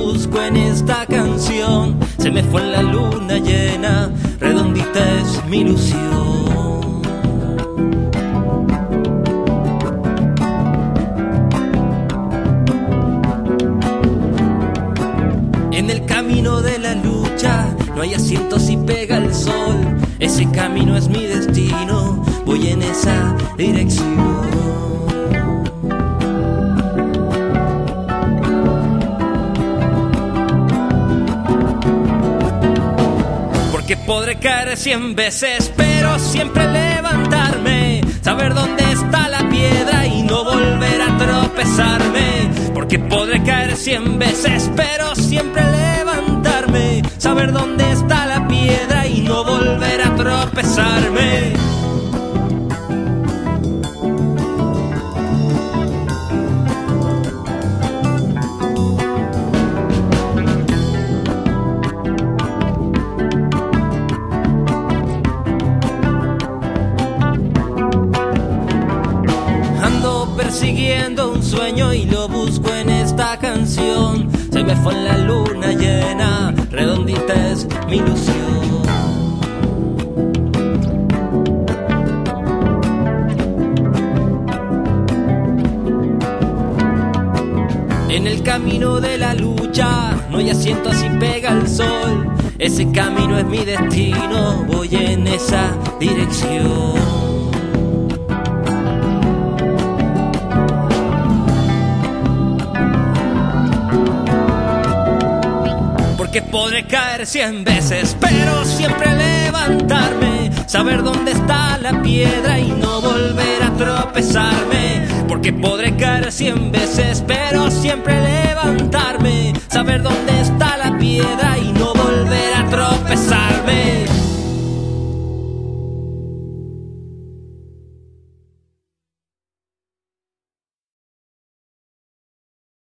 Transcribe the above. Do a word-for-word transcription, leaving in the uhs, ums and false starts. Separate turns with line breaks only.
busco en esta canción. Se me fue en la luna llena, redondita es mi ilusión. En el camino de la lucha no hay asientos y pega el sol. Ese camino es mi destino, voy en esa dirección. Porque podré caer cien veces, pero siempre levantarme, saber dónde está la piedra y no volver a tropezarme. Porque podré caer cien veces, pero siempre levantarme, saber dónde está la piedra y no volver a tropezarme. Persiguiendo un sueño y lo busco en esta canción. Se me fue en la luna llena, redondita es mi ilusión. En el camino de la lucha no hay asiento así pega el sol. Ese camino es mi destino, voy en esa dirección. Porque podré caer cien veces, pero siempre levantarme, saber dónde está la piedra y no volver a tropezarme. Porque podré caer cien veces, pero siempre levantarme, saber dónde está la piedra